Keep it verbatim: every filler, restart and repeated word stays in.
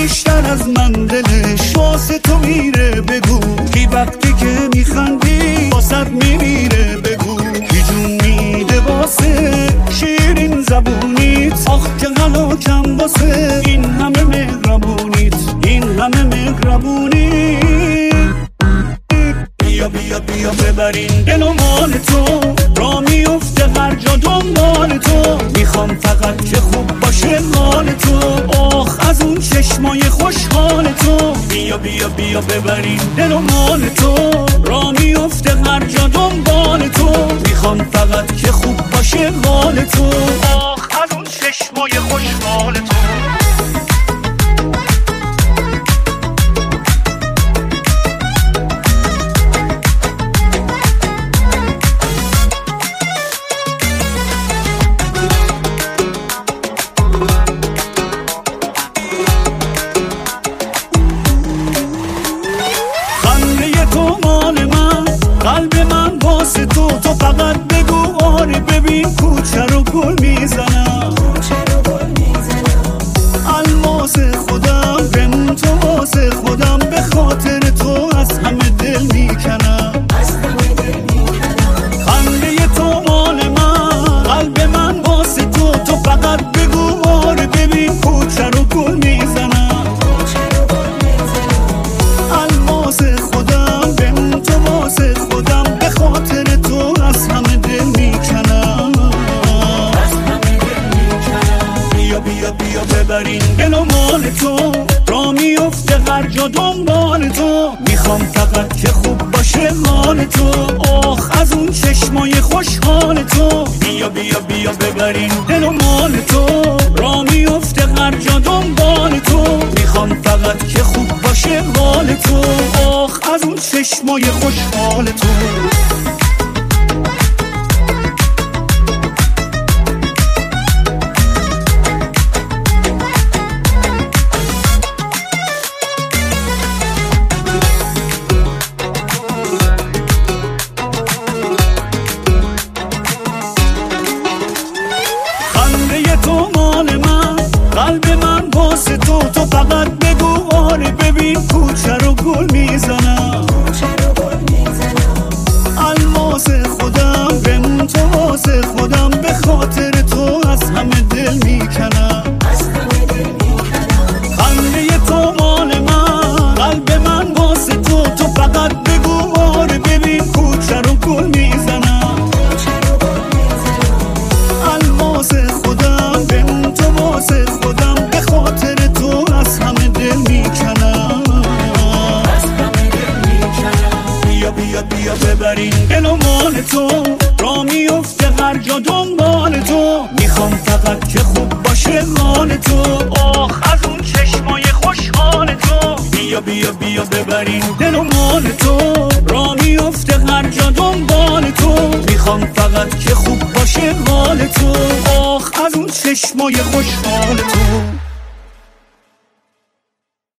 بیشتر از من دلش واسه تو میره بگو کی وقتی که میخندی واسه میمیره بگو کی جون میده واسه شیرین زبونیت آخ که غلاکم واسه این همه مهربونیت این همه مهربونیت بیا بیا بیا ببرین دل و مال تو را میفته هر جا دنبال تو میخوام فقط که خوب باشه حال تو آخ از اون چشمای خوشحال تو بیا بیا بیا ببرین دل و مال تو را میفته هر جا دنبال تو میخوام فقط که خوب باشه حال تو آخ از اون چشمای خوشحال تو قلب من واسه تو تو فقط بگو آره ببین کوچه رو گل میزنم الماس خودم بمون تو واسه خودم به خاطر تو از همه دل میکنم خنده تو مال من قلب من واسه تو تو فقط بگو آره ببین کوچه رو گل میزنم الماس خودم بمون تو واسه خودم به خاطر تو از همه دل میکنم بیا بیا بیا ببرین دل و مال تو را میفته هر جا دنبال تو میخوام فقط که خوب باشه حال تو آخ از اون چشمای خوشحال تو بیا بیا بیا ببرین دل و مال تو را میفته هر جا دنبال تو میخوام فقط که خوب باشه حال تو آخ از اون چشمای خوشحال تو تو مال من قلب من واسه تو تو فقط بگو آره ببین کوچه رو گل میزنم الماس خودم بمون تو واسه خودم به خاطر تو از همه دل میکنم خنده تو مال من قلب من واسه تو تو فقط بگو آره ببین کوچه رو گل میزنم الماس خودم بمون تو واسه خودم به خاطر تو از همه دل میکنم بیا بیا بیا ببرین دل و مال تو را میفته هر جا دنبال تو میخوام فقط که خوب باشه حال تو آخ از اون چشمای خوشحال تو بیا بیا بیا ببرین دل و مال تو را میفته هر جا دنبال تو میخوام فقط که خوب باشه حال تو آخ از اون چشمای خوشحال تو